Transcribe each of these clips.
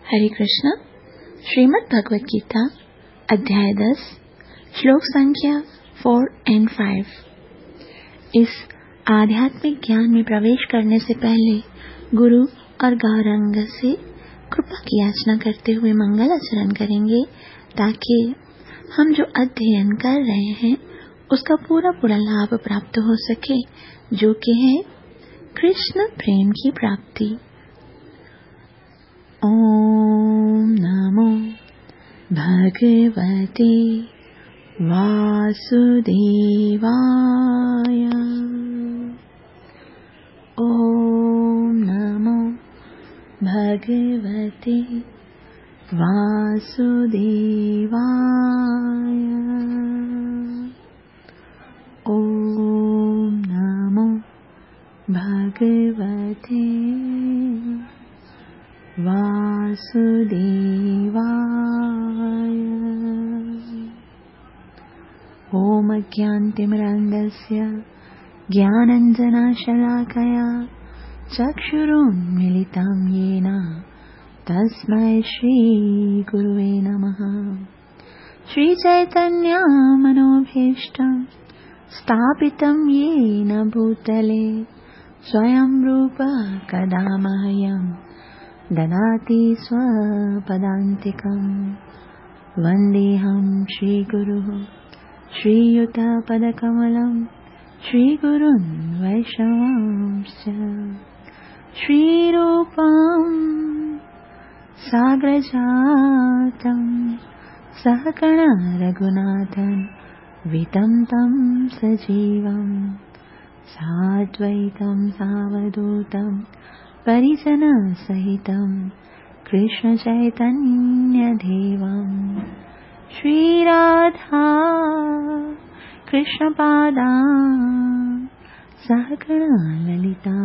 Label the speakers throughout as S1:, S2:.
S1: हरे कृष्ण। श्रीमद् भगवद गीता अध्याय 10 श्लोक संख्या 4 और 5। इस आध्यात्मिक ज्ञान में प्रवेश करने से पहले गुरु और गौरांग से कृपा की याचना करते हुए मंगल आचरण करेंगे, ताकि हम जो अध्ययन कर रहे हैं उसका पूरा लाभ प्राप्त हो सके, जो कि है कृष्ण प्रेम की प्राप्ति। ओम नमो भगवते वासुदेवाय। ओम नमो भगवते वासुदेवाय। ओम नमो भगवते वासुदेवाय। ओम अज्ञानतिमिरान्धस्य ज्ञानाञ्जनशलाकया चक्षुरुन्मीलितं येन तस्मै श्रीगुरुवे नमः। श्रीचैतन्यमनोभीष्टं स्थापितं येन भूतले स्वयं रूप कदा मह्यं ददाति स्वपदान्तिकम्। वन्देऽहं श्रीगुरुः श्रीयुतपदकमलं श्रीगुरुन् वैष्णवांश्च। श्रीरूपं साग्रजातं सहगण रघुनाथं वितं तं सजीवं साद्वैतं सावधूतं परिजनसहितं कृष्णचैतन्यदेवं श्रीराधा कृष्णपादान् सहगण ललिता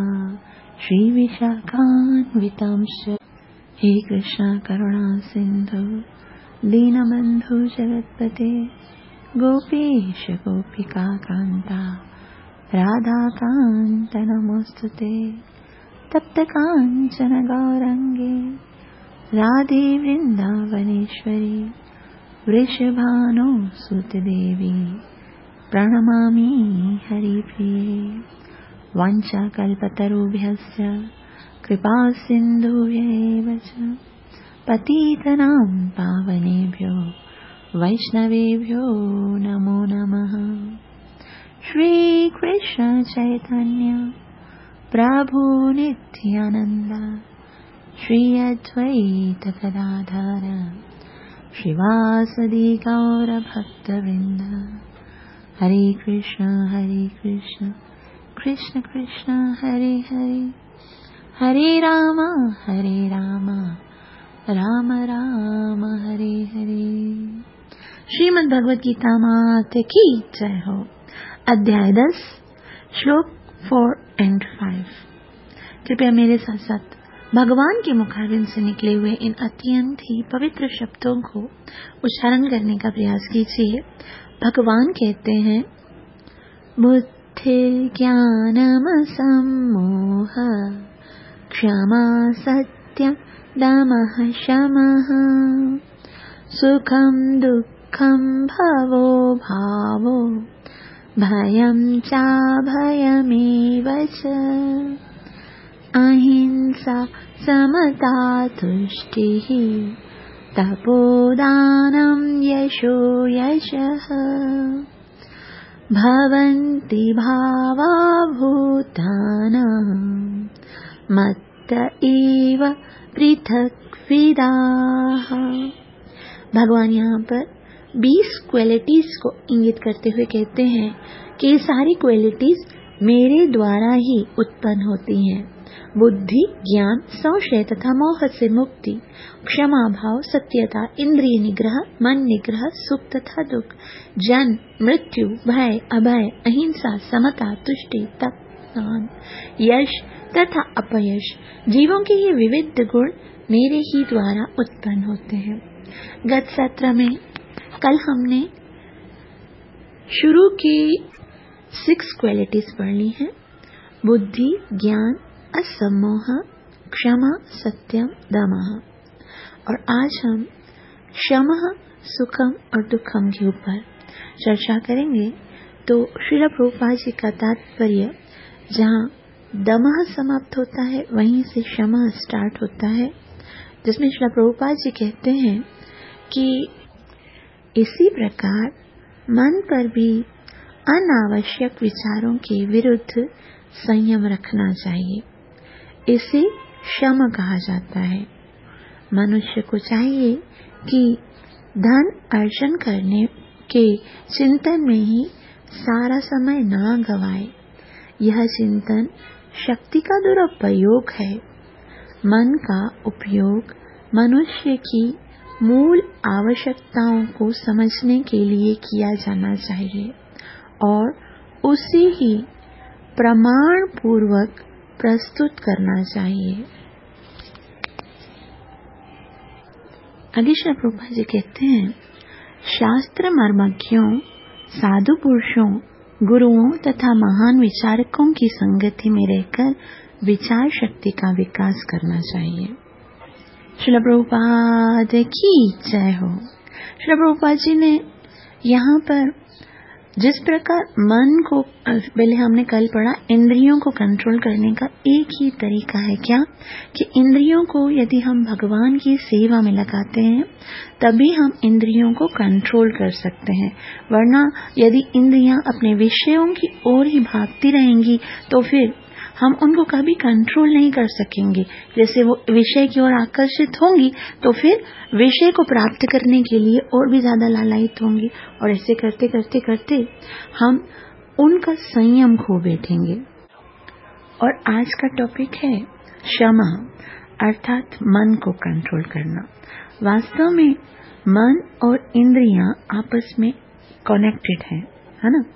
S1: श्रीविशाखान्वितांश्च। हे कृष्ण करुणा सिन्धु दीनबन्धु जगत्पते गोपीश गोपिका कान्ता राधाकान्त नमोऽस्तुते। तप्त काञ्चन गौराङ्गे राधे वृन्दावनेश्वरी वृषभानुसुतदेवी प्रणमामि हरिप्रिये। वाञ्छाकल्पतरुभ्यश्च कृपासिन्धुभ्यैव च पतितनां पावनेभ्यो वैष्णवेभ्यो नमो नमः। श्रीकृष्ण चैतन्य प्रभु नित्यानन्द श्री अद्वैत गदाधर श्रीवासदि गौरभक्तवृन्द। हरे कृष्ण कृष्ण कृष्ण हरे हरे, हरे राम राम राम हरे हरे। श्रीमद् भगवद गीता माता की जय हो। अध्याय 10 श्लोक 4 और 5। कृपया मेरे साथ साथ भगवान के मुखारविंद से निकले हुए इन अत्यंत ही पवित्र शब्दों को उच्चारण करने का प्रयास कीजिए। भगवान कहते हैं, बुद्धि ज्ञानम सम्मोह क्षमा सत्यम दमः शमः सुखम दुःखम भवो भावो भयं चाभयमेव च अहिंसा समता तुष्टिः तपोदानं यशो यशः भवन्ति भावा भूतानां मत्त एव पृथक्विदाः। भगवान यहाँ पर 20 क्वालिटीज को इंगित करते हुए कहते हैं कि ये सारी क्वालिटीज मेरे द्वारा ही उत्पन्न होती हैं। बुद्धि, ज्ञान, संशय तथा मोह से मुक्ति, क्षमा भाव, सत्यता, इंद्रिय निग्रह, मन निग्रह, सुख तथा दुख, जन्म मृत्यु, भय अभय, अहिंसा, समता, तुष्टि, तप, दान, यश तथा अपयश, जीवों के ये विविध गुण मेरे ही द्वारा उत्पन्न होते हैं। गत सत्र में कल हमने शुरू की 6 क्वालिटीज पढ़ ली हैं। बुद्धि, ज्ञान, असम्मोह, क्षमा, सत्यम, दमः। और आज हम शमः सुखम और दुखम के ऊपर चर्चा करेंगे। तो श्रील प्रभुपाद जी का तात्पर्य, जहाँ दमः समाप्त होता है वहीं से शमः स्टार्ट होता है, जिसमें श्रील प्रभुपाद जी कहते हैं कि इसी प्रकार मन पर भी अनावश्यक विचारों के विरुद्ध संयम रखना चाहिए। इसे शम कहा जाता है। मनुष्य को चाहिए कि धन अर्जन करने के चिंतन में ही सारा समय ना गवाए। यह चिंतन शक्ति का दुरुपयोग है। मन का उपयोग मनुष्य की मूल आवश्यकताओं को समझने के लिए किया जाना चाहिए और उसे ही प्रमाण पूर्वक प्रस्तुत करना चाहिए। आगे श्री प्रभुपाद जी कहते हैं, शास्त्र मर्मज्ञों, साधु पुरुषों, गुरुओं तथा महान विचारकों की संगति में रहकर विचार शक्ति का विकास करना चाहिए। श्रील प्रभुपाद की जय हो। श्रील प्रभुपाद जी ने यहाँ पर जिस प्रकार मन को, पहले हमने कल पढ़ा, इंद्रियों को कंट्रोल करने का एक ही तरीका है, क्या कि इंद्रियों को यदि हम भगवान की सेवा में लगाते हैं तभी हम इंद्रियों को कंट्रोल कर सकते हैं। वरना यदि इंद्रियां अपने विषयों की ओर ही भागती रहेंगी तो फिर हम उनको कभी कंट्रोल नहीं कर सकेंगे। जैसे वो विषय की ओर आकर्षित होंगी तो फिर विषय को प्राप्त करने के लिए और भी ज्यादा लालायित होंगी, और ऐसे करते करते करते हम उनका संयम खो बैठेंगे। और आज का टॉपिक है क्षमा, अर्थात मन को कंट्रोल करना। वास्तव में मन और इंद्रियां आपस में कनेक्टेड है ना।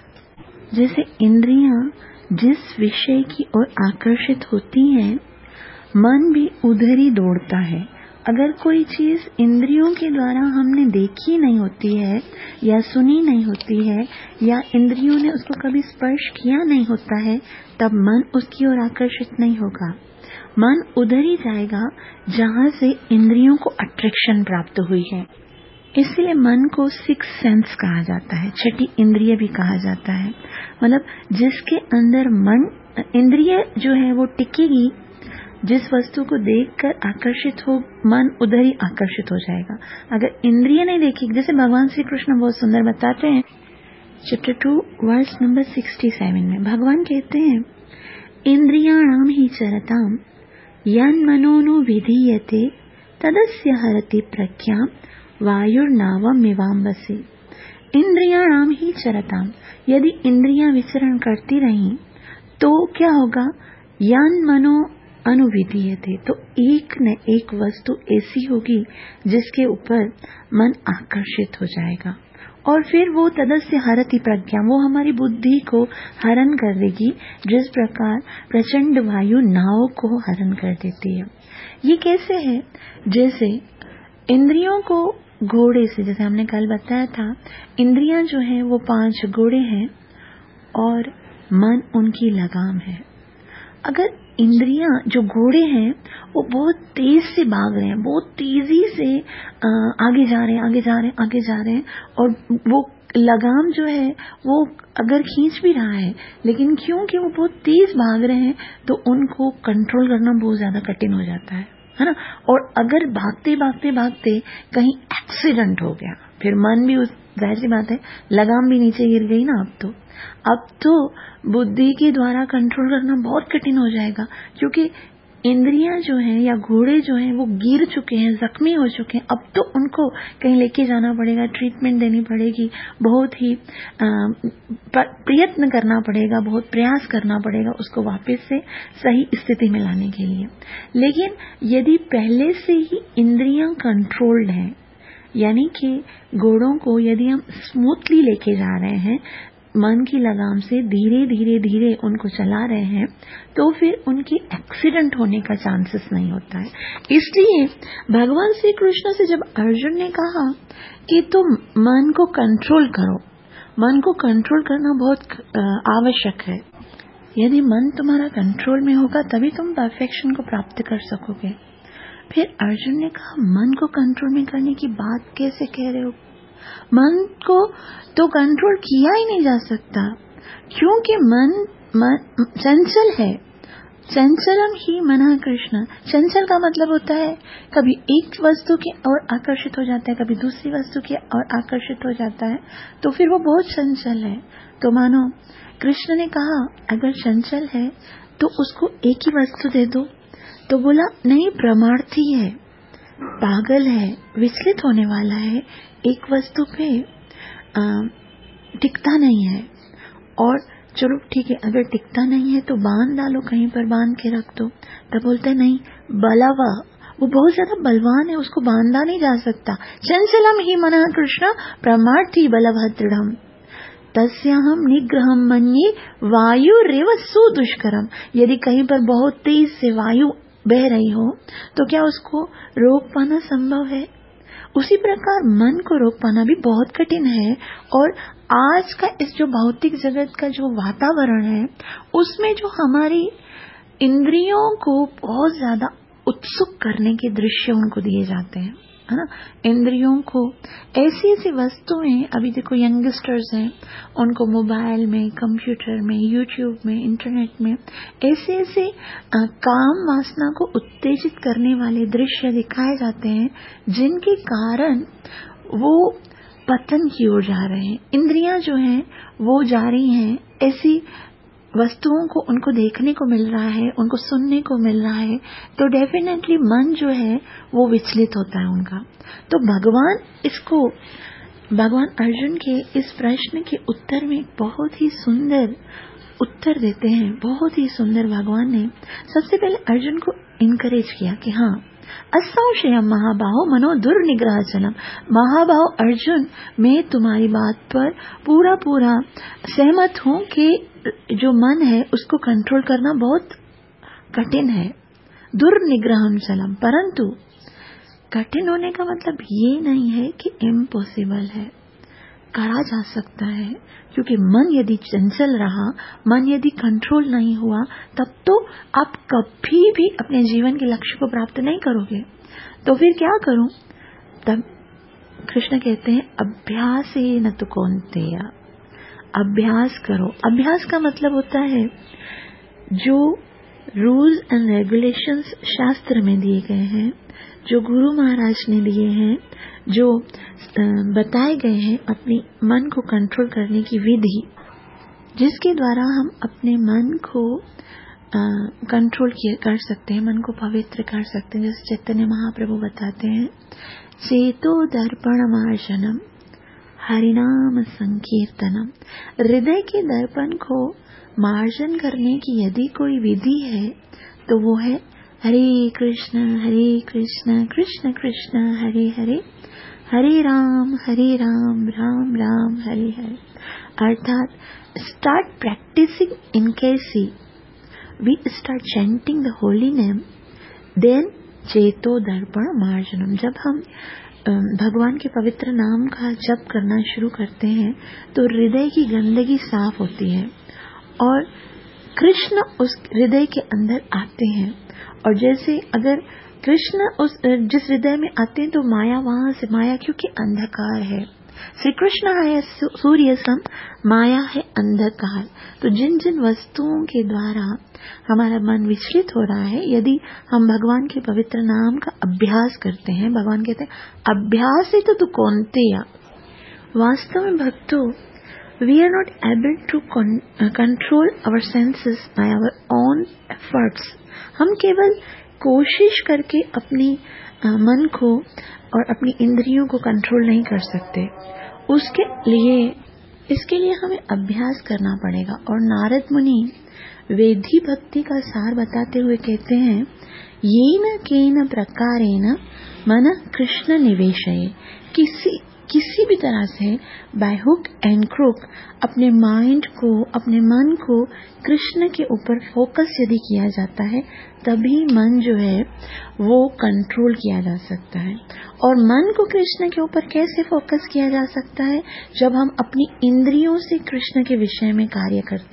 S1: जैसे इंद्रियां जिस विषय की ओर आकर्षित होती हैं, मन भी उधर ही दौड़ता है। अगर कोई चीज इंद्रियों के द्वारा हमने देखी नहीं होती है या सुनी नहीं होती है या इंद्रियों ने उसको कभी स्पर्श किया नहीं होता है, तब मन उसकी ओर आकर्षित नहीं होगा। मन उधर ही जाएगा जहां से इंद्रियों को अट्रैक्शन प्राप्त हुई है। इसलिए मन को सिक्स सेंस कहा जाता है, छठी इंद्रिय भी कहा जाता है। मतलब जिसके अंदर मन, इंद्रिय जो है वो टिकेगी, जिस वस्तु को देखकर आकर्षित हो मन उधर ही आकर्षित हो जाएगा। अगर इंद्रिय नहीं देखेगी, जैसे भगवान श्री कृष्ण बहुत सुंदर बताते हैं, चैप्टर 2 वर्स नंबर 67 में भगवान कहते हैं, इंद्रियाणाम ही चरताम यन मनोनु विधीयते तदस्य हरति प्रज्ञाम वायुर्नावमिवाम्बसे। इंद्रियाणाम ही चरताम, यदि इंद्रियां विचरण करती रहीं तो क्या होगा, यान मनो अनुविधीयते, तो एक न एक वस्तु ऐसी होगी जिसके ऊपर मन आकर्षित हो जाएगा और फिर वो तदस्य हरति प्रज्ञा, वो हमारी बुद्धि को हरण कर देगी, जिस प्रकार प्रचंड वायु नाव को हरण कर देती है। ये कैसे है, जैसे इंद्रियों को घोड़े से, जैसे हमने कल बताया था, इंद्रियां जो हैं वो 5 घोड़े हैं और मन उनकी लगाम है। अगर इंद्रियां जो घोड़े हैं वो बहुत तेज से भाग रहे हैं, बहुत तेजी से आगे जा रहे हैं, आगे जा रहे हैं, आगे जा रहे हैं, और वो लगाम जो है वो अगर खींच भी रहा है, लेकिन क्योंकि वो बहुत तेज भाग रहे हैं तो उनको कंट्रोल करना बहुत ज्यादा कठिन हो जाता है ना। और अगर भागते भागते भागते कहीं एक्सीडेंट हो गया, फिर मन भी, जाहिर सी बात है लगाम भी नीचे गिर गई ना, अब तो बुद्धि के द्वारा कंट्रोल करना बहुत कठिन हो जाएगा, क्योंकि इंद्रियां जो हैं या घोड़े जो हैं वो गिर चुके हैं, जख्मी हो चुके हैं। अब तो उनको कहीं लेके जाना पड़ेगा, ट्रीटमेंट देनी पड़ेगी, बहुत ही प्रयत्न करना पड़ेगा, बहुत प्रयास करना पड़ेगा उसको वापस से सही स्थिति में लाने के लिए। लेकिन यदि पहले से ही इंद्रियां कंट्रोल्ड हैं, यानी कि घोड़ों को यदि हम स्मूथली लेके जा रहे हैं, मन की लगाम से धीरे धीरे धीरे उनको चला रहे हैं, तो फिर उनकी एक्सीडेंट होने का चांसेस नहीं होता है। इसलिए भगवान श्री कृष्ण से जब अर्जुन ने कहा कि तुम मन को कंट्रोल करो, मन को कंट्रोल करना बहुत आवश्यक है। यदि मन तुम्हारा कंट्रोल में होगा तभी तुम परफेक्शन को प्राप्त कर सकोगे। फिर अर्जुन ने कहा, मन को कंट्रोल में करने की बात कैसे कह रहे हो? मन को तो कंट्रोल किया ही नहीं जा सकता, क्योंकि मन चंचल है। चंचलम ही मनः कृष्ण। चंचल का मतलब होता है कभी एक वस्तु की ओर आकर्षित हो जाता है, कभी दूसरी वस्तु की ओर आकर्षित हो जाता है, तो फिर वो बहुत चंचल है। तो मानो कृष्ण ने कहा अगर चंचल है तो उसको एक ही वस्तु दे दो। तो बोला नहीं, प्रमार्थी है, पागल है, विचलित होने वाला है, एक वस्तु पे टिकता नहीं है। और चलो ठीक है, अगर टिकता नहीं है तो बांध डालो, कहीं पर बांध के रख दो। तब बोलते नहीं, बलवा, वो बहुत ज्यादा बलवान है, उसको बांधा नहीं जा सकता। चंचलम ही मनः कृष्ण प्रमार्थी बलभद्रम तस्याहम निग्रहम मन्ये वायुरेव सुदुष्करम। यदि कहीं पर बहुत तेज से वायु बह रही हो तो क्या उसको रोक पाना संभव है? उसी प्रकार मन को रोक पाना भी बहुत कठिन है। और आज का इस जो भौतिक जगत का जो वातावरण है, उसमें जो हमारी इंद्रियों को बहुत ज्यादा उत्सुक करने के दृश्य उनको दिए जाते हैं, है ना। इंद्रियों को ऐसी ऐसी वस्तुएं, अभी देखो यंगस्टर्स हैं, उनको मोबाइल में, कंप्यूटर में, यूट्यूब में, इंटरनेट में ऐसे ऐसे काम वासना को उत्तेजित करने वाले दृश्य दिखाए जाते हैं, जिनके कारण वो पतन की ओर जा रहे हैं। इंद्रियां जो हैं वो जा रही हैं ऐसी वस्तुओं को, उनको देखने को मिल रहा है, उनको सुनने को मिल रहा है, तो डेफिनेटली मन जो है वो विचलित होता है उनका। तो भगवान अर्जुन के इस प्रश्न के उत्तर में बहुत ही सुंदर उत्तर देते हैं। बहुत ही सुंदर भगवान ने सबसे पहले अर्जुन को इनकरेज किया कि हाँ, असंशयम महाबाहो मनो दुर्निग्रह चलम। महाबाहो अर्जुन, मैं तुम्हारी बात पर पूरा पूरा सहमत हूँ कि जो मन है उसको कंट्रोल करना बहुत कठिन है। दुर्निग्रहम चलम, परंतु कठिन होने का मतलब ये नहीं है कि इम्पॉसिबल है, करा जा सकता है। क्योंकि मन यदि चंचल रहा, मन यदि कंट्रोल नहीं हुआ, तब तो आप कभी भी अपने जीवन के लक्ष्य को प्राप्त नहीं करोगे। तो फिर क्या करूं? तब कृष्ण कहते हैं अभ्यासेन तु कौन्तेय, अभ्यास करो। अभ्यास का मतलब होता है जो रूल्स एंड रेगुलेशंस शास्त्र में दिए गए हैं, जो गुरु महाराज ने दिए हैं, जो बताए गए हैं अपने मन को कंट्रोल करने की विधि, जिसके द्वारा हम अपने मन को कंट्रोल कर सकते हैं, मन को पवित्र कर सकते हैं। जैसे चैतन्य महाप्रभु बताते हैं, चेतो दर्पण मार्जनम हरिनाम संकीर्तनम। हृदय के दर्पण को मार्जन करने की यदि कोई विधि है तो वो है हरे कृष्ण कृष्ण कृष्ण हरे हरे, हरे राम राम राम हरे हरे। अर्थात स्टार्ट प्रैक्टिसिंग इन कैसी we start chanting the holy name, then चेतो दर्पण मार्जनम। जब हम भगवान के पवित्र नाम का जप करना शुरू करते हैं तो हृदय की गंदगी साफ होती है और कृष्ण उस हृदय के अंदर आते हैं। और जैसे अगर कृष्ण उस जिस हृदय में आते हैं तो माया वहां से, माया क्योंकि अंधकार है, श्री कृष्ण है सूर्य सम, माया है अंधकार। तो जिन जिन वस्तुओं के द्वारा हमारा मन विचलित हो रहा है, यदि हम भगवान के पवित्र नाम का अभ्यास करते हैं, भगवान कहते हैं अभ्यास ही तो तू कौन्तेय। वास्तव में भक्तों, we are not able to control our senses by our own efforts. हम केवल कोशिश करके अपनी मन को और अपनी इंद्रियों को कंट्रोल नहीं कर सकते। इसके लिए हमें अभ्यास करना पड़ेगा। और नारद मुनि वेदी भक्ति का सार बताते हुए कहते हैं, येन केन प्रकारेण मन कृष्ण निवेशये। किसी भी तरह से बाय हुक एंड क्रुक अपने माइंड को, अपने मन को कृष्ण के ऊपर फोकस यदि किया जाता है, तभी मन जो है वो कंट्रोल किया जा सकता है। और मन को कृष्ण के ऊपर कैसे फोकस किया जा सकता है? जब हम अपनी इंद्रियों से कृष्ण के विषय में कार्य करते हैं।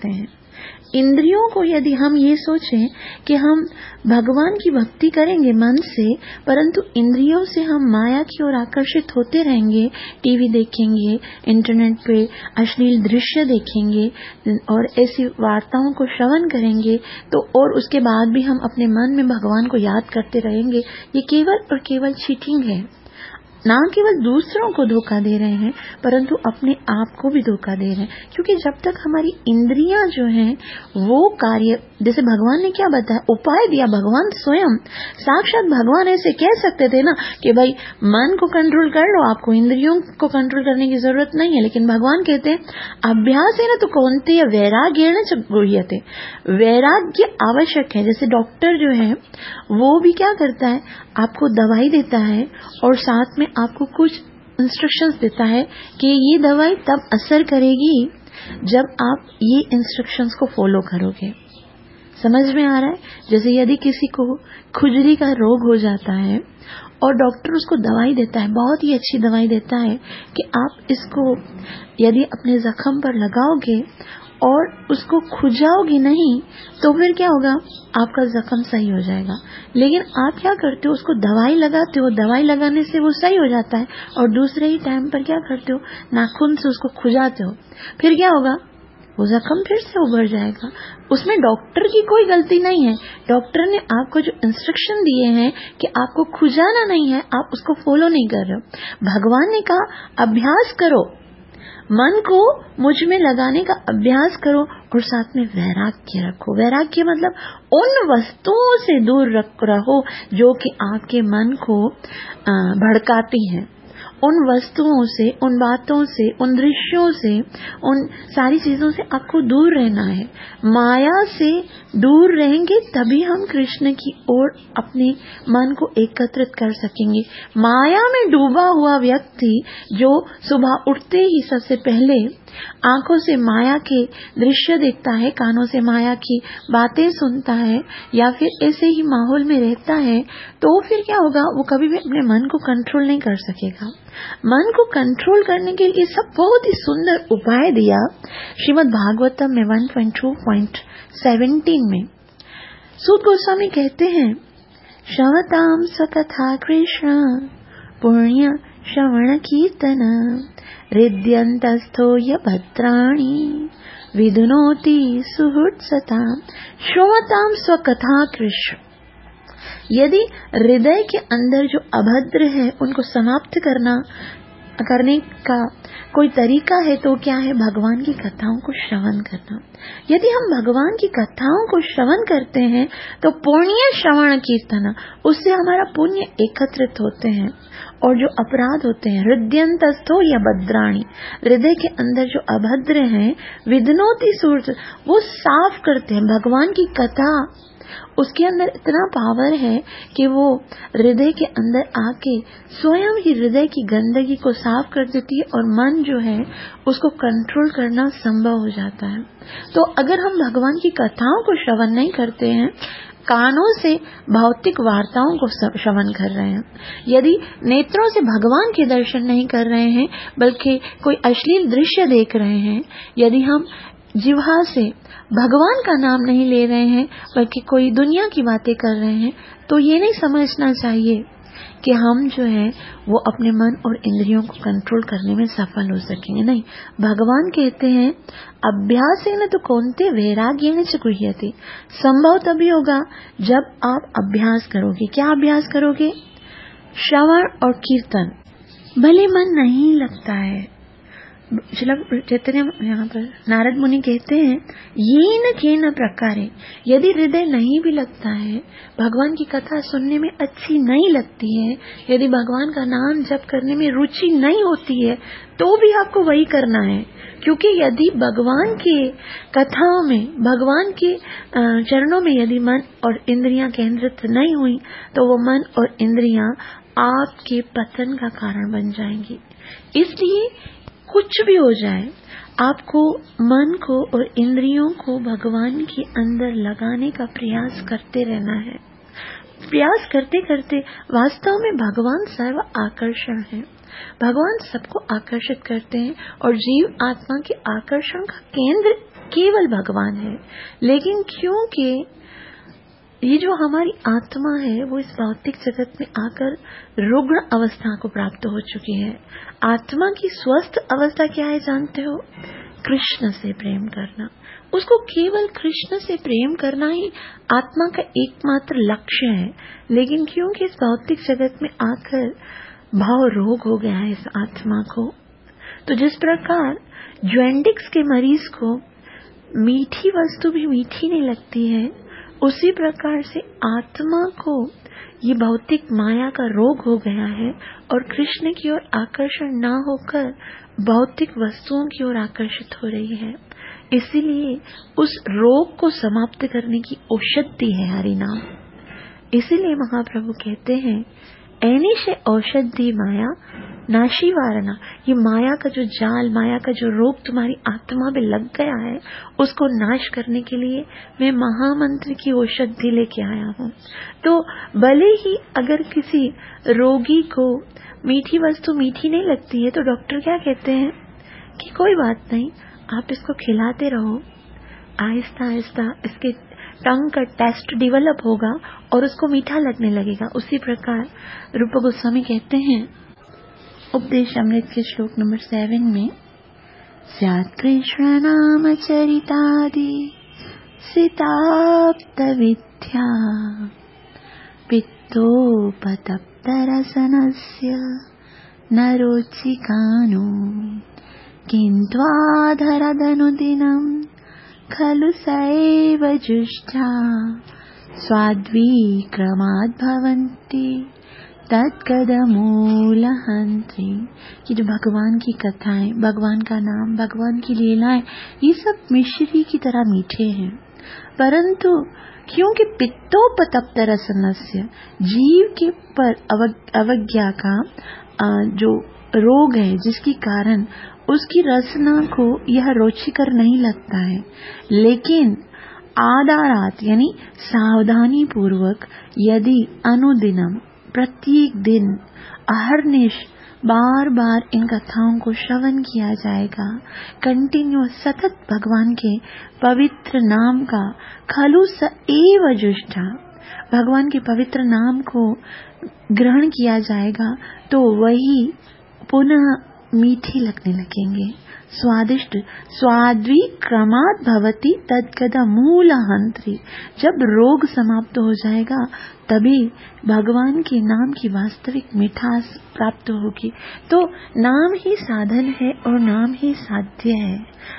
S1: इंद्रियों को यदि हम ये सोचें कि हम भगवान की भक्ति करेंगे मन से, परंतु इंद्रियों से हम माया की ओर आकर्षित होते रहेंगे, टीवी देखेंगे, इंटरनेट पे अश्लील दृश्य देखेंगे और ऐसी वार्ताओं को श्रवण करेंगे, तो और उसके बाद भी हम अपने मन में भगवान को याद करते रहेंगे, ये केवल और केवल चीटिंग है। ना केवल दूसरों को धोखा दे रहे हैं, परंतु अपने आप को भी धोखा दे रहे हैं। क्योंकि जब तक हमारी इंद्रियां जो हैं वो कार्य, जैसे भगवान ने क्या बताया, उपाय दिया भगवान स्वयं, साक्षात भगवान ऐसे कह सकते थे ना कि भाई मन को कंट्रोल कर लो, आपको इंद्रियों को कंट्रोल करने की जरूरत नहीं है। लेकिन भगवान कहते हैं अभ्यास है ना तो कौनते वैराग्य न च गृह्यते, वैराग्य आवश्यक है। जैसे डॉक्टर जो है वो भी क्या करता है, आपको दवाई देता है और साथ में आपको कुछ इंस्ट्रक्शंस देता है कि ये दवाई तब असर करेगी जब आप ये इंस्ट्रक्शंस को फॉलो करोगे। समझ में आ रहा है? जैसे यदि किसी को खुजली का रोग हो जाता है और डॉक्टर उसको दवाई देता है, बहुत ही अच्छी दवाई देता है कि आप इसको यदि अपने जख्म पर लगाओगे और उसको खुजाओगे नहीं तो फिर क्या होगा, आपका जख्म सही हो जाएगा। लेकिन आप क्या करते हो, उसको दवाई लगाते हो, दवाई लगाने से वो सही हो जाता है और दूसरे ही टाइम पर क्या करते हो, नाखून से उसको खुजाते हो, फिर क्या होगा, वो जख्म फिर से उभर जाएगा। उसमें डॉक्टर की कोई गलती नहीं है। डॉक्टर ने आपको जो इंस्ट्रक्शन दिए हैं कि आपको खुजाना नहीं है, आप उसको फॉलो नहीं कर रहे हो। भगवान ने कहा अभ्यास करो, मन को मुझ में लगाने का अभ्यास करो और साथ में वैराग्य रखो। वैराग्य मतलब उन वस्तुओं से दूर रहो जो कि आपके मन को भड़काती हैं। उन वस्तुओं से, उन बातों से, उन दृश्यों से, उन सारी चीजों से आपको दूर रहना है। माया से दूर रहेंगे तभी हम कृष्ण की ओर अपने मन को एकत्रित कर सकेंगे। माया में डूबा हुआ व्यक्ति जो सुबह उठते ही सबसे पहले आंखों से माया के दृश्य देखता है, कानों से माया की बातें सुनता है या फिर ऐसे ही माहौल में रहता है, तो फिर क्या होगा, वो कभी भी अपने मन को कंट्रोल नहीं कर सकेगा। मन को कंट्रोल करने के लिए सब बहुत ही सुंदर उपाय दिया श्रीमद् भागवतम में 1.2.17 में। सूत गोस्वामी कहते हैं, श्रवताम स्वकथा कृष्ण पुण्य श्रवण कीर्तन हृद्यन्तस्थो य भद्राणि विदुनोति सुहृत्सताम्। श्रवताम स्वकथा कृष्ण, यदि हृदय के अंदर जो अभद्र है उनको समाप्त करने का कोई तरीका है तो क्या है, भगवान की कथाओं को श्रवण करना। यदि हम भगवान की कथाओं को श्रवण करते हैं तो पुण्य श्रवण कीर्तन, उससे हमारा पुण्य एकत्रित होते हैं और जो अपराध होते हैं, हृदयन्तस्थो या भद्राणी, हृदय के अंदर जो अभद्र हैं, विदनोति सुहृत्, वो साफ करते हैं। भगवान की कथा, उसके अंदर इतना पावर है कि वो हृदय के अंदर आके स्वयं ही हृदय की गंदगी को साफ कर देती है और मन जो है उसको कंट्रोल करना संभव हो जाता है। तो अगर हम भगवान की कथाओं को श्रवण नहीं करते हैं, कानों से भौतिक वार्ताओं को श्रवण कर रहे हैं, यदि नेत्रों से भगवान के दर्शन नहीं कर रहे हैं बल्कि कोई अश्लील दृश्य देख रहे हैं, यदि हम जिह्वा से भगवान का नाम नहीं ले रहे हैं बल्कि कोई दुनिया की बातें कर रहे हैं, तो ये नहीं समझना चाहिए कि हम जो है वो अपने मन और इंद्रियों को कंट्रोल करने में सफल हो सकेंगे। नहीं, भगवान कहते हैं अभ्यासेन तो कौनते वैराग्येन च गृह्यते। संभव तभी होगा जब आप अभ्यास करोगे। क्या अभ्यास करोगे? श्रवण और कीर्तन। भले मन नहीं लगता है, चैतन्य यहाँ पर नारद मुनि कहते हैं, ये न के न प्रकारे, यदि हृदय नहीं भी लगता है, भगवान की कथा सुनने में अच्छी नहीं लगती है, यदि भगवान का नाम जप करने में रुचि नहीं होती है, तो भी आपको वही करना है। क्योंकि यदि भगवान के कथाओं में, भगवान के चरणों में यदि मन और इंद्रियां केंद्रित नहीं हुई तो वो मन और इंद्रियां आपके पतन का कारण बन जाएंगी। इसलिए कुछ भी हो जाए, आपको मन को और इंद्रियों को भगवान के अंदर लगाने का प्रयास करते रहना है। प्रयास करते करते वास्तव में भगवान सर्व आकर्षण है। भगवान सबको आकर्षित करते हैं और जीव आत्मा के आकर्षण का केंद्र केवल भगवान है। लेकिन क्योंकि ये जो हमारी आत्मा है वो इस भौतिक जगत में आकर रुग्ण अवस्था को प्राप्त हो चुकी है। आत्मा की स्वस्थ अवस्था क्या है जानते हो? कृष्ण से प्रेम करना। उसको केवल कृष्ण से प्रेम करना ही आत्मा का एकमात्र लक्ष्य है। लेकिन क्योंकि इस भौतिक जगत में आकर भाव रोग हो गया है इस आत्मा को, तो जिस प्रकार ज्वेंडिक्स के मरीज को मीठी वस्तु भी मीठी नहीं लगती है, उसी प्रकार से आत्मा को ये भौतिक माया का रोग हो गया है और कृष्ण की ओर आकर्षण ना होकर भौतिक वस्तुओं की ओर आकर्षित हो रही है। इसीलिए उस रोग को समाप्त करने की औषधि है हरि नाम। इसीलिए महाप्रभु कहते हैं, ऐनिशे औषधि माया नाशी वारणा। ये माया का जो जाल, माया का जो रोग तुम्हारी आत्मा में लग गया है, उसको नाश करने के लिए मैं महामंत्र की औषधि लेके आया हूँ। तो भले ही अगर किसी रोगी को मीठी वस्तु मीठी नहीं लगती है, तो डॉक्टर क्या कहते हैं कि कोई बात नहीं, आप इसको खिलाते रहो, आहिस्ता आहिस्ता इसके टंग का टेस्ट डेवलप होगा और उसको मीठा लगने लगेगा। उसी प्रकार रूप गोस्वामी कहते हैं उपदेश अमृत के श्लोक नंबर 7 में, स्यात् कृष्ण नाम चरितादि सिताप्त विद्या पित्तोपतप्त रसनस्य न रोचिकानो किन्त्वाधरदनुदिनं खलु सैव जुष्टा स्वाद्विक्रमाद् भवन्ति तत्कदमूलहन्त्री। कि जो भगवान की कथाएं, भगवान का नाम, भगवान की लीलाएं, ये सब मिश्री की तरह मीठे हैं, परंतु क्योंकि पित्तोपतप्त रसनस्य, जीव के पर अवज्ञा का जो रोग है, जिसकी कारण उसकी रसना को यह रुचिकर नहीं लगता है, लेकिन आदारात यानी सावधानी पूर्वक यदि अनुदिनम प्रत्येक दिन अहर्निश बार बार इन कथाओं को श्रवण किया जाएगा, कंटिन्यू सतत भगवान के पवित्र नाम का खलु स एव जुष्टा, भगवान के पवित्र नाम को ग्रहण किया जाएगा तो वही पुनः मीठी लगने लगेंगे, स्वादिष्ट। स्वाद्वी क्रमात् भवति तद्गदा मूलहंत्री। जब रोग समाप्त हो जाएगा तभी भगवान के नाम की वास्तविक मिठास प्राप्त होगी। तो नाम ही साधन है और नाम ही साध्य है।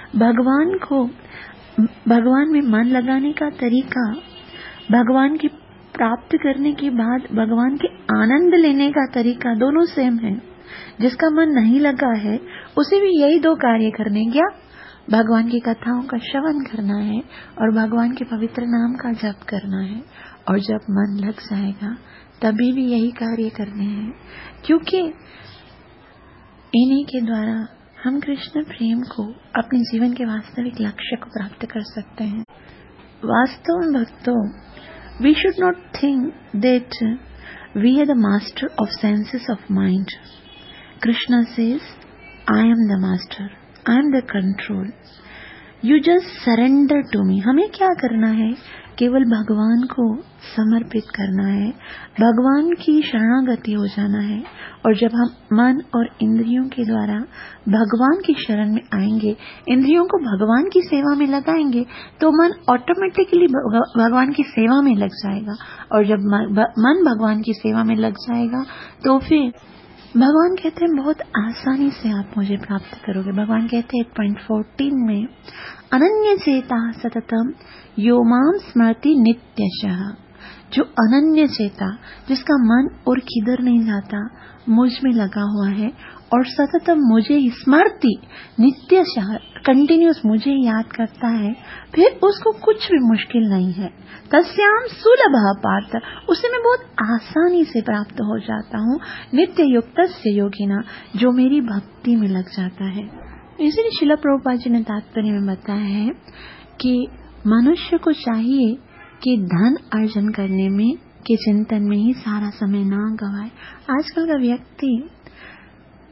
S1: भगवान में मन लगाने का तरीका, भगवान की प्राप्त करने के बाद भगवान के आनंद लेने का तरीका दोनों सेम है। जिसका मन नहीं लगा है उसे भी यही दो कार्य करने, क्या? भगवान की कथाओं का श्रवण करना है और भगवान के पवित्र नाम का जप करना है। और जब मन लग जाएगा तभी भी यही कार्य करने हैं, क्योंकि इन्हीं के द्वारा हम कृष्ण प्रेम को अपने जीवन के वास्तविक लक्ष्य को प्राप्त कर सकते हैं। वास्तव में भक्तों, we should not think that we are the master of senses of mind. Krishna says, I am the master, I am the control. You just surrender to me. हमें क्या करना है? केवल भगवान को समर्पित करना है, भगवान की शरणागति हो जाना है। और जब हम मन और इंद्रियों के द्वारा भगवान की शरण में आएंगे, इंद्रियों को भगवान की सेवा में लगाएंगे, तो मन ऑटोमेटिकली भगवान की सेवा में लग जाएगा। और जब मन भगवान की सेवा में लग जाएगा तो फिर भगवान कहते हैं बहुत आसानी से आप मुझे प्राप्त करोगे। भगवान कहते हैं 8.14 में, अनन्य चेता सततम यो माम स्मृति नित्यशः। जो अनन्य चेता, जिसका मन और किधर नहीं जाता, मुझ में लगा हुआ है और सततम मुझे स्मृति नित्यशः कंटिन्यूस मुझे याद करता है, फिर उसको कुछ भी मुश्किल नहीं है। तस्याम सुलभ पार्थ, उसे मैं बहुत आसानी से प्राप्त हो जाता हूँ। नित्य युक्तस्य योगिना, जो मेरी भक्ति में लग जाता है। इसलिए श्रील प्रभुपाद जी ने तात्पर्य में बताया है कि मनुष्य को चाहिए कि धन अर्जन करने में के चिंतन में ही सारा समय ना गवाए। आजकल का व्यक्ति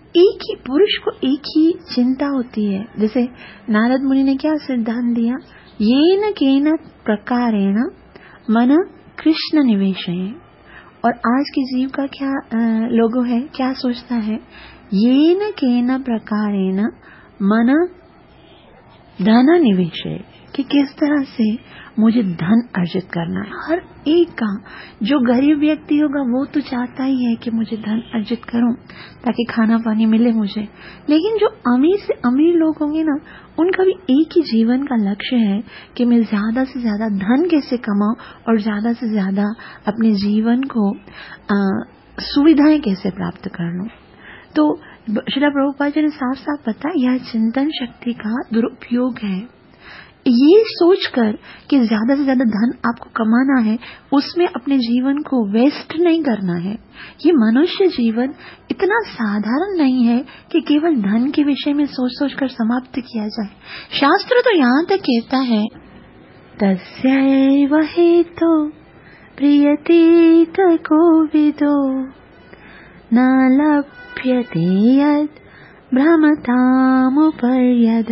S1: एक ही पुरुष को एक ही चिंता होती है। जैसे नारद मुनि ने क्या सिद्धांत दिया, येन केन प्रकारेण मन कृष्ण निवेशये। और आज के जीव का क्या लोगो है, क्या सोचता है, येन केन प्रकारेण मन धन निवेशये, कि किस तरह से मुझे धन अर्जित करना है। हर एक का, जो गरीब व्यक्ति होगा वो तो चाहता ही है कि मुझे धन अर्जित करूं ताकि खाना पानी मिले मुझे। लेकिन जो अमीर से अमीर लोग होंगे ना, उनका भी एक ही जीवन का लक्ष्य है कि मैं ज्यादा से ज्यादा धन कैसे कमाऊं और ज्यादा से ज्यादा अपने जीवन को सुविधाएं कैसे प्राप्त कर लूं। तो श्रील प्रभुपाद जी ने साफ साफ बताया, यह चिंतन शक्ति का दुरुपयोग है। ये सोचकर कि ज्यादा से ज्यादा धन आपको कमाना है, उसमें अपने जीवन को वेस्ट नहीं करना है। ये मनुष्य जीवन इतना साधारण नहीं है कि केवल धन के विषय में सोच सोच कर समाप्त किया जाए। शास्त्र तो यहाँ तक कहता है, तस्यैव हेतो प्रियते कोविदो न लभ्यते यत् भ्रमतामुपर्यद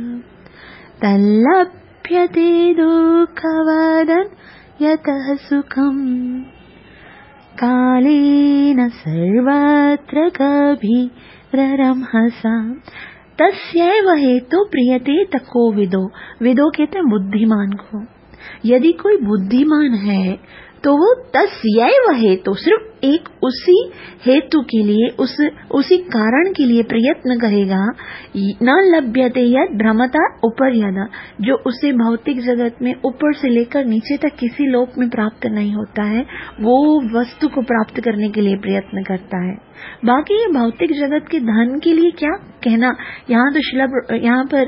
S1: तल्लभ्यते दुःखवदन् यतः सुखम् कालेन सर्वत्र कभिररंहसा। तस्यैव हेतु प्रियते तको विदो। विदो कहते हैं बुद्धिमान को। यदि कोई बुद्धिमान है तो वो तस्यैव हेतु, सिर्फ एक उसी हेतु के लिए, उसी कारण के लिए प्रयत्न करेगा। न लभ्यते यत् भ्रमता उपर्यद, जो उसे भौतिक जगत में ऊपर से लेकर नीचे तक किसी लोक में प्राप्त नहीं होता है, वो वस्तु को प्राप्त करने के लिए प्रयत्न करता है। बाकी ये भौतिक जगत के धन के लिए क्या कहना। यहाँ पर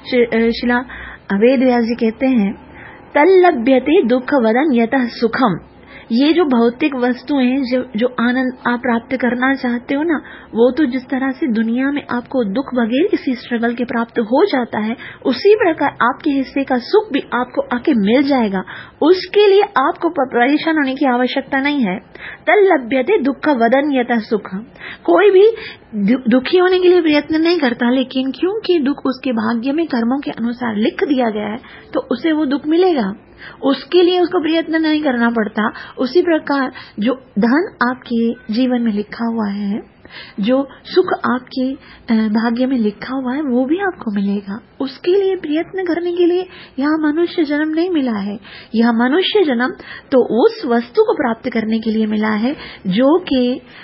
S1: शिला वेद व्यास जी कहते हैं, तल्लभ्यते दुख वदन यतः सुखम। ये जो भौतिक वस्तुएं, जो आनंद आप प्राप्त करना चाहते हो ना, वो तो जिस तरह से दुनिया में आपको दुख बगैर किसी स्ट्रगल के प्राप्त हो जाता है, उसी प्रकार आपके हिस्से का सुख भी आपको आके मिल जाएगा। उसके लिए आपको परेशान होने की आवश्यकता नहीं है। तल्लभ्यते दुख वदन यतः सुखम। कोई भी दुखी होने के लिए प्रयत्न नहीं करता, लेकिन क्योंकि दुख उसके भाग्य में कर्मों के अनुसार लिख दिया गया है, तो उसे वो दुख मिलेगा। उसके लिए उसको प्रयत्न नहीं करना पड़ता। उसी प्रकार जो धन आपके जीवन में लिखा हुआ है, जो सुख आपके भाग्य में लिखा हुआ है, वो भी आपको मिलेगा। उसके लिए प्रयत्न करने के लिए यहाँ मनुष्य जन्म नहीं मिला है। यह मनुष्य जन्म तो उस वस्तु को प्राप्त करने के लिए मिला है जो कि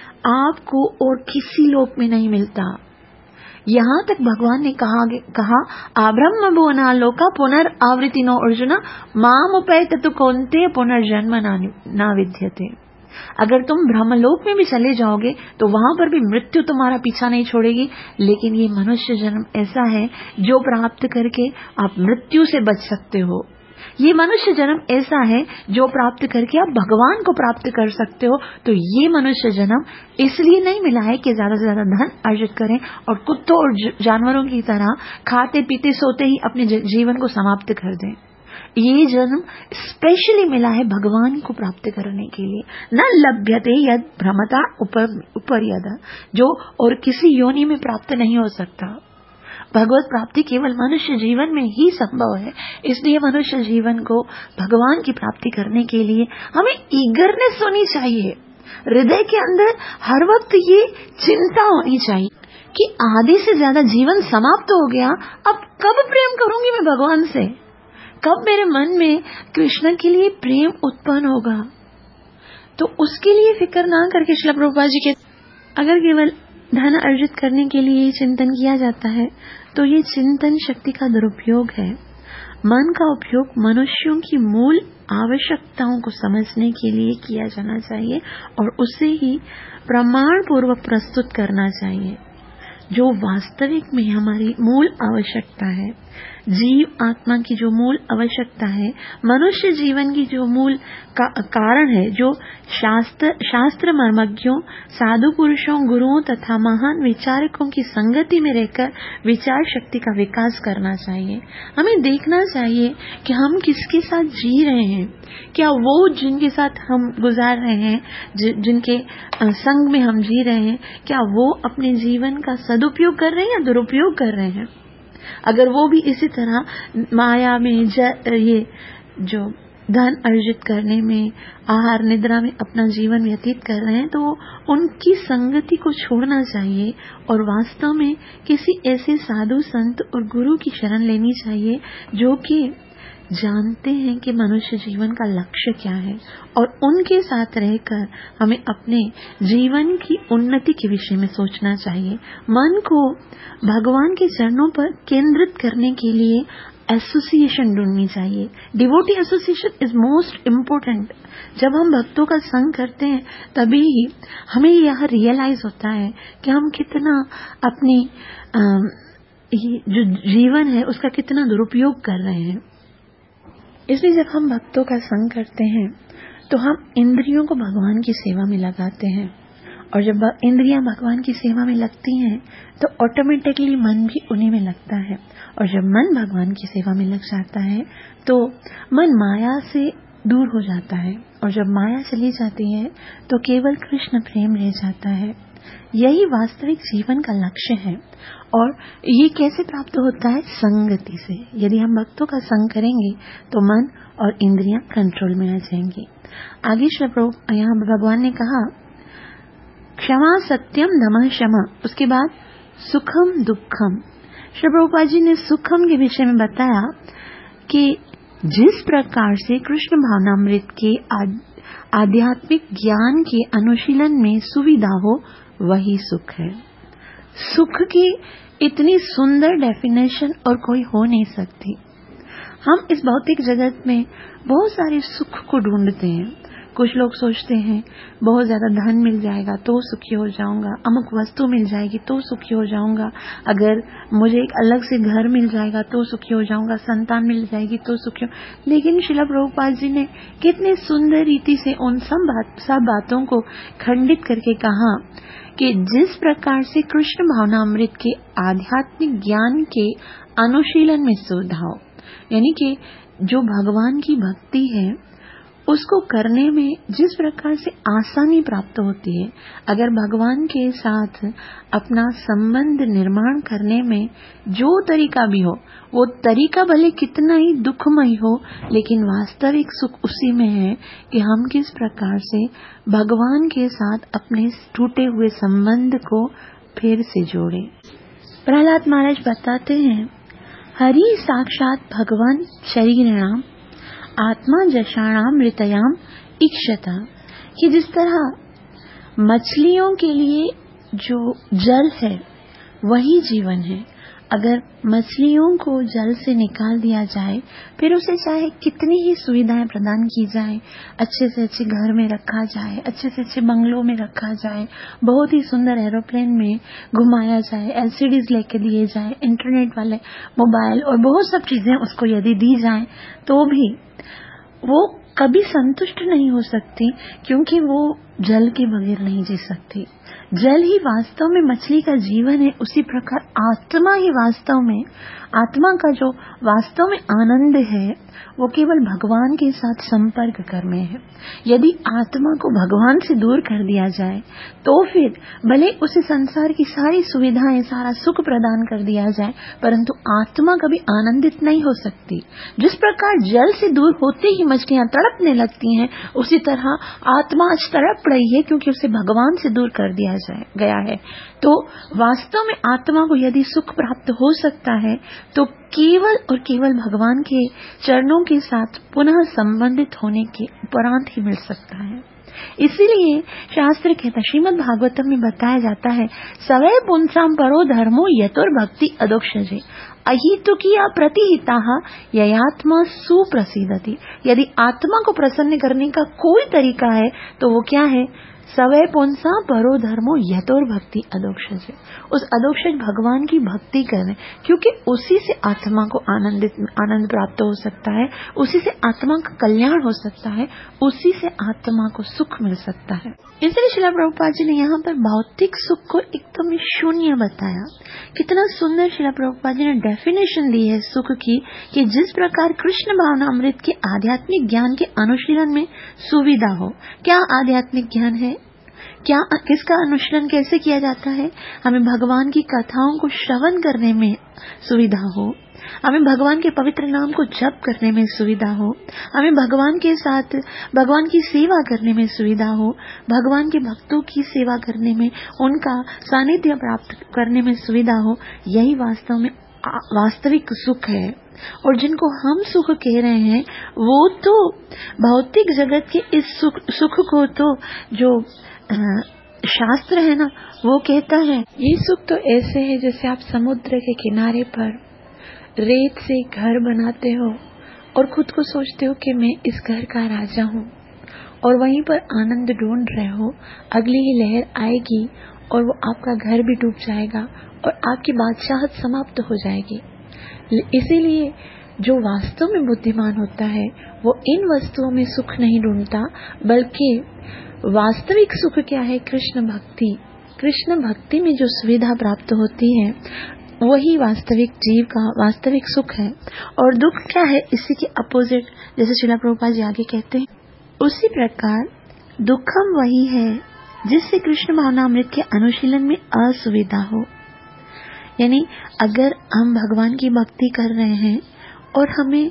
S1: आपको और किसी लोक में नहीं मिलता। यहाँ तक भगवान ने कहा आब्रह्म भुवना लोका पुनर्आवृतिनो अर्जुन माम उपैत तु कौन्तेय पुनर्जन्म न विद्यते। अगर तुम ब्रह्मलोक में भी चले जाओगे तो वहां पर भी मृत्यु तुम्हारा पीछा नहीं छोड़ेगी। लेकिन ये मनुष्य जन्म ऐसा है जो प्राप्त करके आप मृत्यु से बच सकते हो। ये मनुष्य जन्म ऐसा है जो प्राप्त करके आप भगवान को प्राप्त कर सकते हो। तो ये मनुष्य जन्म इसलिए नहीं मिला है कि ज्यादा से ज्यादा धन अर्जित करें और कुत्तों और जानवरों की तरह खाते पीते सोते ही अपने जीवन को समाप्त कर दें। ये जन्म स्पेशली मिला है भगवान को प्राप्त करने के लिए। न लभ्यते यद भ्रमता उपर्यद, जो और किसी योनि में प्राप्त नहीं हो सकता। भगवत प्राप्ति केवल मनुष्य जीवन में ही संभव है। इसलिए मनुष्य जीवन को भगवान की प्राप्ति करने के लिए हमें ईगरनेस होनी चाहिए। हृदय के अंदर हर वक्त ये चिंता होनी चाहिए कि आधे से ज्यादा जीवन समाप्त हो गया, अब कब प्रेम करूंगी मैं भगवान से, कब मेरे मन में कृष्ण के लिए प्रेम उत्पन्न होगा। तो उसके लिए फिक्र ना करके श्रील प्रभुपाद जी के, अगर केवल धन अर्जित करने के लिए चिंतन किया जाता है तो ये चिंतन शक्ति का दुरुपयोग है। मन का उपयोग मनुष्यों की मूल आवश्यकताओं को समझने के लिए किया जाना चाहिए और उसे ही प्रमाण पूर्वक प्रस्तुत करना चाहिए। जो वास्तविक में हमारी मूल आवश्यकता है, जीव आत्मा की जो मूल आवश्यकता है, मनुष्य जीवन की जो मूल कारण है, जो शास्त्र मर्मज्ञों, साधु पुरुषों, गुरुओं तथा महान विचारकों की संगति में रहकर विचार शक्ति का विकास करना चाहिए। हमें देखना चाहिए कि हम किसके साथ जी रहे हैं, क्या वो जिनके साथ हम गुजार रहे हैं, जिनके संग में हम जी रहे हैं, क्या वो अपने जीवन का सदुपयोग कर रहे हैं या दुरुपयोग कर रहे हैं। अगर वो भी इसी तरह माया में ये जो धन अर्जित करने में, आहार निद्रा में अपना जीवन व्यतीत कर रहे हैं, तो उनकी संगति को छोड़ना चाहिए और वास्तव में किसी ऐसे साधु संत और गुरु की शरण लेनी चाहिए जो कि जानते हैं कि मनुष्य जीवन का लक्ष्य क्या है, और उनके साथ रहकर हमें अपने जीवन की उन्नति के विषय में सोचना चाहिए। मन को भगवान के चरणों पर केंद्रित करने के लिए एसोसिएशन ढूंढनी चाहिए। Devotee association is most important. जब हम भक्तों का संग करते हैं तभी ही हमें यह रियलाइज होता है कि हम कितना अपनी जो जीवन है उसका कितना दुरुपयोग कर रहे हैं। इसलिए जब हम भक्तों का संग करते हैं तो हम इंद्रियों को भगवान की सेवा में लगाते हैं, और जब इंद्रियां भगवान की सेवा में लगती हैं तो ऑटोमेटिकली मन भी उन्हीं में लगता है, और जब मन भगवान की सेवा में लग जाता है तो मन माया से दूर हो जाता है, और जब माया चली जाती है तो केवल कृष्ण प्रेम रह जाता है। यही वास्तविक जीवन का लक्ष्य है। और ये कैसे प्राप्त होता है? संगति से। यदि हम भक्तों का संग करेंगे तो मन और इंद्रियां कंट्रोल में आ जाएंगी। आगे यहाँ भगवान ने कहा क्षमा सत्यम दमः शमा, उसके बाद सुखम दुखम। श्री प्रभुपाद जी ने सुखम के विषय में बताया कि जिस प्रकार से कृष्ण भावनामृत के आध्यात्मिक ज्ञान के अनुशीलन में सुविधा हो वही सुख है। सुख की इतनी सुंदर डेफिनेशन और कोई हो नहीं सकती। हम इस भौतिक जगत में बहुत सारे सुख को ढूंढते हैं। कुछ लोग सोचते हैं बहुत ज्यादा धन मिल जाएगा तो सुखी हो जाऊंगा, अमुक वस्तु मिल जाएगी तो सुखी हो जाऊंगा, अगर मुझे एक अलग से घर मिल जाएगा तो सुखी हो जाऊंगा, संतान मिल जाएगी तो सुखी हो। लेकिन श्रील प्रभुपाद जी ने कितने सुंदर रीति से उन सब बातों को खंडित करके कहा कि जिस प्रकार से कृष्ण भावनामृत के आध्यात्मिक ज्ञान के अनुशीलन में सुविधा हो, यानी कि जो भगवान की भक्ति है उसको करने में जिस प्रकार से आसानी प्राप्त होती है, अगर भगवान के साथ अपना संबंध निर्माण करने में जो तरीका भी हो, वो तरीका भले कितना ही दुखमय हो, लेकिन वास्तविक सुख उसी में है कि हम किस प्रकार से भगवान के साथ अपने टूटे हुए संबंध को फिर से जोड़े। प्रहलाद महाराज बताते हैं हरि साक्षात भगवान शरीराम आत्मा जषाणाम मृतयाम इक्षता, कि जिस तरह मछलियों के लिए जो जल है वही जीवन है। अगर मछलियों को जल से निकाल दिया जाए, फिर उसे चाहे कितनी ही सुविधाएं प्रदान की जाए, अच्छे से अच्छे घर में रखा जाए, अच्छे से अच्छे बंगलों में रखा जाए, बहुत ही सुंदर एरोप्लेन में घुमाया जाए, एलसीडीज लेके दिए जाए, इंटरनेट वाले मोबाइल और बहुत सब चीजें उसको यदि दी जाए, तो भी वो कभी संतुष्ट नहीं हो सकती, क्योंकि वो जल के बगैर नहीं जी सकती। जल ही वास्तव में मछली का जीवन है। उसी प्रकार आत्मा ही वास्तव में, आत्मा का जो वास्तव में आनंद है वो केवल भगवान के साथ संपर्क करने है। यदि आत्मा को भगवान से दूर कर दिया जाए तो फिर भले उसे संसार की सारी सुविधाएं, सारा सुख प्रदान कर दिया जाए, परंतु आत्मा कभी आनंदित नहीं हो सकती। जिस प्रकार जल से दूर होते ही मछलियां तड़पने लगती हैं, उसी तरह आत्मा आज तड़प रही है क्योंकि उसे भगवान से दूर कर दिया गया है। तो वास्तव में आत्मा को यदि सुख प्राप्त हो सकता है तो केवल और केवल भगवान के चरणों के साथ पुनः संबंधित होने के उपरांत ही मिल सकता है। इसीलिए शास्त्र कहता, श्रीमद् भागवतम में बताया जाता है, सवै पुंसाम परो धर्मो यतोर भक्ति अदोक्षजे अहितुकिया प्रतिहिताः ययात्मा सुप्रसिद्धति। यदि आत्मा को प्रसन्न करने का कोई तरीका है तो वो क्या है? सवै पुंसा परो धर्मो यतोर भक्ति अदोक्षज। उस अदोक्षज भगवान की भक्ति करें, क्योंकि उसी से आत्मा को आनंद प्राप्त हो सकता है, उसी से आत्मा का कल्याण हो सकता है, उसी से आत्मा को सुख मिल सकता है। इसलिए श्रील प्रभुपाद जी ने यहाँ पर भौतिक सुख को एकदम शून्य बताया। कितना सुंदर श्रील प्रभुपाद जी ने डेफिनेशन दी है सुख की, कि जिस प्रकार कृष्ण भावना अमृत के आध्यात्मिक ज्ञान के अनुशीलन में सुविधा हो। क्या आध्यात्मिक ज्ञान है? क्या किसका अनुशीलन कैसे किया जाता है? हमें भगवान की कथाओं को श्रवण करने में सुविधा हो, हमें भगवान के पवित्र नाम को जप करने में सुविधा हो, हमें भगवान के साथ भगवान की सेवा करने में सुविधा हो, भगवान के भक्तों की सेवा करने में, उनका सानिध्य प्राप्त करने में सुविधा हो। यही वास्तव में वास्तविक सुख है। और जिनको हम सुख कह रहे हैं वो तो भौतिक जगत के इस सुख को तो जो शास्त्र है ना, वो कहता है ये सुख तो ऐसे है जैसे आप समुद्र के किनारे पर रेत से घर बनाते हो और खुद को सोचते हो कि मैं इस घर का राजा हूँ, और वहीं पर आनंद ढूंढ रहे हो। अगली ही लहर आएगी और वो आपका घर भी डूब जाएगा और आपकी बादशाहत समाप्त हो जाएगी। इसीलिए जो वास्तव में बुद्धिमान होता है वो इन वस्तुओं में सुख नहीं ढूंढता, बल्कि वास्तविक सुख क्या है? कृष्ण भक्ति। कृष्ण भक्ति में जो सुविधा प्राप्त होती है वही वास्तविक जीव का वास्तविक सुख है। और दुख क्या है? इसी के अपोजिट, जैसे श्रील प्रभुपाद जी आगे कहते हैं, उसी प्रकार दुखम वही है जिससे कृष्ण भावनामृत के अनुशीलन में असुविधा हो। यानी अगर हम भगवान की भक्ति कर रहे हैं और हमें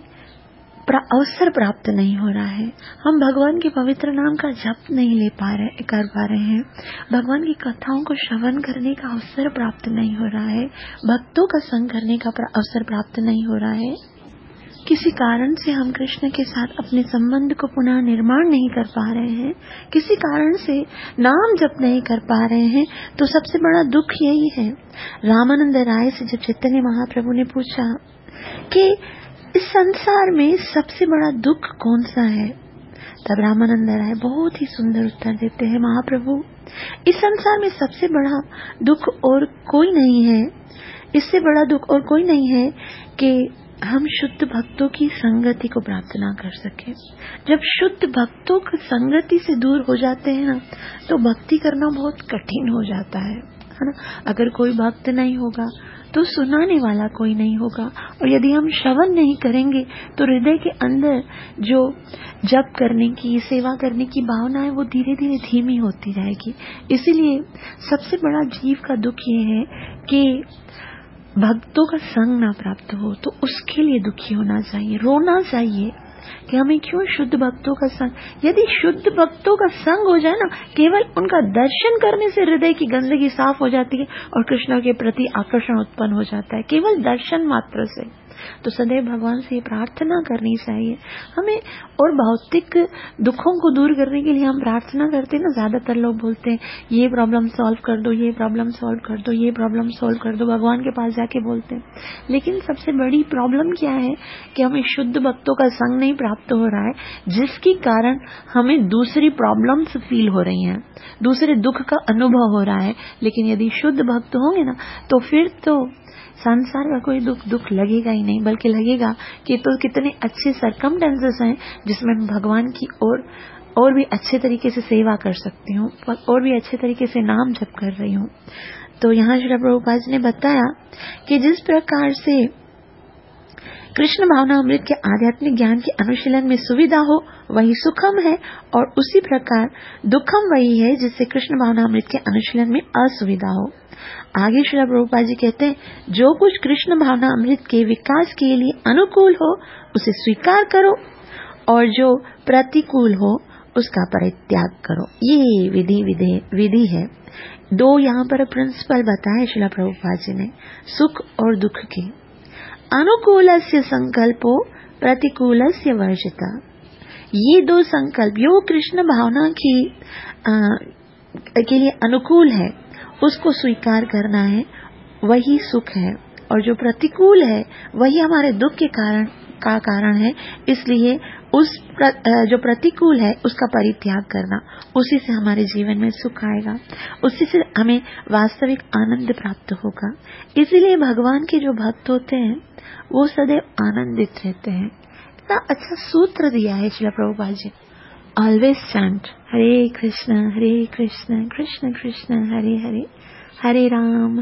S1: अवसर प्राप्त नहीं हो रहा है, हम भगवान के पवित्र नाम का जप नहीं कर पा रहे हैं, भगवान की कथाओं को श्रवण करने का अवसर प्राप्त नहीं हो रहा है, भक्तों का संग करने का अवसर प्राप्त नहीं हो रहा है, किसी कारण से हम कृष्ण के साथ अपने संबंध को पुनः निर्माण नहीं कर पा रहे हैं, किसी कारण से नाम जप नहीं कर पा रहे हैं, तो सबसे बड़ा दुख यही है। रामानंद राय से जब चैतन्य महाप्रभु ने पूछा कि इस संसार में सबसे बड़ा दुख कौन सा है, तब रामानंद राय बहुत ही सुंदर उत्तर देते हैं, महाप्रभु इस संसार में सबसे बड़ा दुख और कोई नहीं है, इससे बड़ा दुख और कोई नहीं है कि हम शुद्ध भक्तों की संगति को प्राप्त ना कर सके। जब शुद्ध भक्तों की संगति से दूर हो जाते हैं ना, तो भक्ति करना बहुत कठिन हो जाता है ना। अगर कोई भक्त नहीं होगा तो सुनाने वाला कोई नहीं होगा, और यदि हम श्रवण नहीं करेंगे तो हृदय के अंदर जो जप करने की, सेवा करने की भावना है वो धीरे धीरे धीमी होती जाएगी। इसीलिए सबसे बड़ा जीव का दुख ये है कि भक्तों का संग ना प्राप्त हो, तो उसके लिए दुखी होना चाहिए, रोना चाहिए कि हमें क्यों शुद्ध भक्तों का संग। यदि शुद्ध भक्तों का संग हो जाए ना, केवल उनका दर्शन करने से हृदय की गंदगी साफ हो जाती है और कृष्ण के प्रति आकर्षण उत्पन्न हो जाता है, केवल दर्शन मात्र से। तो सदैव भगवान से प्रार्थना करनी चाहिए हमें। और भौतिक दुखों को दूर करने के लिए हम प्रार्थना करते हैं ना, ज्यादातर लोग बोलते हैं ये प्रॉब्लम सॉल्व कर दो, ये प्रॉब्लम सॉल्व कर दो, ये प्रॉब्लम सॉल्व कर दो, भगवान के पास जाके बोलते हैं। लेकिन सबसे बड़ी प्रॉब्लम क्या है कि हमें शुद्ध भक्तों का संग नहीं प्राप्त हो रहा है, जिसके कारण हमें दूसरी प्रॉब्लम्स फील हो रही हैं, दूसरे दुख का अनुभव हो रहा है। लेकिन यदि शुद्ध भक्त होंगे ना, तो फिर तो संसार का कोई दुख लगेगा ही नहीं, बल्कि लगेगा कि तो कितने अच्छे सरकमस्टेंसेस हैं जिसमें भगवान की और भी अच्छे तरीके से सेवा कर सकती हूँ, और भी अच्छे तरीके से नाम जप कर रही हूँ। तो यहाँ श्री प्रभुपाद जी ने बताया कि जिस प्रकार से कृष्ण भावना अमृत के आध्यात्मिक ज्ञान के अनुशीलन में सुविधा हो वही सुखम है, और उसी प्रकार दुखम वही है जिससे कृष्ण भावना अमृत के अनुशीलन में असुविधा हो। आगे श्री प्रभुपाद जी कहते हैं, जो कुछ कृष्ण भावना अमृत के विकास के लिए अनुकूल हो उसे स्वीकार करो, और जो प्रतिकूल हो उसका परित्याग करो। ये विधि है। दो यहाँ पर प्रिंसिपल बताए श्री प्रभुपाद जी ने, सुख और दुख के। अनुकूलस्य संकल्पो प्रतिकूलस्य वर्जिता। ये दो संकल्प, जो कृष्ण भावना की के लिए अनुकूल है उसको स्वीकार करना है, वही सुख है, और जो प्रतिकूल है वही हमारे दुख के कारण है, इसलिए जो प्रतिकूल है उसका परित्याग करना, उसी से हमारे जीवन में सुख आएगा, उसी से हमें वास्तविक आनंद प्राप्त होगा। इसीलिए भगवान के जो भक्त होते हैं वो सदैव आनंदित रहते हैं। इतना अच्छा सूत्र दिया है श्रील प्रभुपाद जी। Always chant Hare Krishna Krishna Krishna Hare Hare, Hare Ram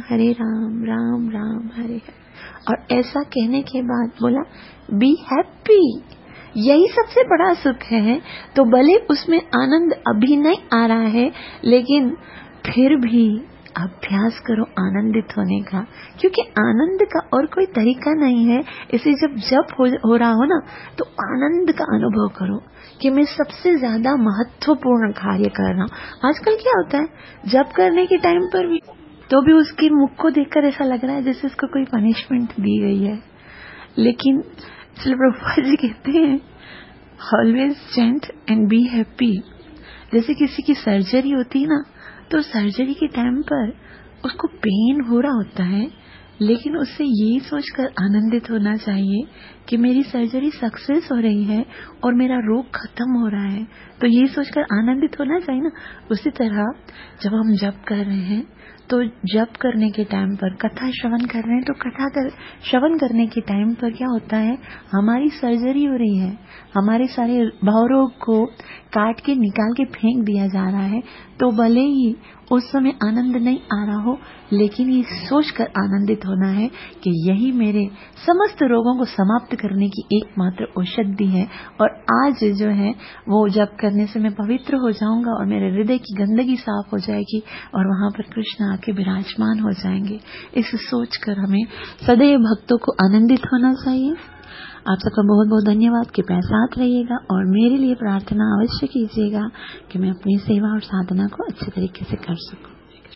S1: Ram Ram Hare Hare. और ऐसा कहने के बाद बोला बी हैप्पी, यही सबसे बड़ा सुख है। तो भले उसमें आनंद अभी नहीं आ रहा है, लेकिन फिर भी अभ्यास करो आनंदित होने का, क्योंकि आनंद का और कोई तरीका नहीं है। इसे जब हो रहा हो ना, तो आनंद का अनुभव करो कि मैं सबसे ज्यादा महत्वपूर्ण कार्य कर रहा हूँ। आजकल क्या होता है, जब करने के टाइम पर भी तो भी उसके मुख को देखकर ऐसा लग रहा है जैसे उसको कोई पनिशमेंट दी गई है। लेकिन श्री प्रभुपाद जी कहते हैं always chant and be happy. जैसे किसी की सर्जरी होती है ना, तो सर्जरी के टाइम पर उसको पेन हो रहा होता है, लेकिन उससे यही सोचकर आनंदित होना चाहिए कि मेरी सर्जरी सक्सेस हो रही है और मेरा रोग खत्म हो रहा है, तो यही सोचकर आनंदित होना चाहिए ना। उसी तरह जब हम जप कर रहे हैं, तो जप करने के टाइम पर कथा श्रवण कर रहे हैं, तो कथा श्रवण करने के टाइम पर क्या होता है, हमारी सर्जरी हो रही है, हमारे सारे भावरोग को काट के निकाल के फेंक दिया जा रहा है। तो भले ही उस समय आनंद नहीं आ रहा हो, लेकिन ये सोचकर आनंदित होना है कि यही मेरे समस्त रोगों को समाप्त करने की एकमात्र औषधि है। और आज जो है वो जप करने से मैं पवित्र हो जाऊंगा और मेरे हृदय की गंदगी साफ हो जाएगी और वहां पर कृष्ण आके विराजमान हो जाएंगे। इस सोचकर हमें सदैव भक्तों को आनंदित होना चाहिए। आप सबका बहुत बहुत धन्यवाद। कृपया साथ रहिएगा और मेरे लिए प्रार्थना अवश्य कीजिएगा कि मैं अपनी सेवा और साधना को अच्छे तरीके से कर सकूं।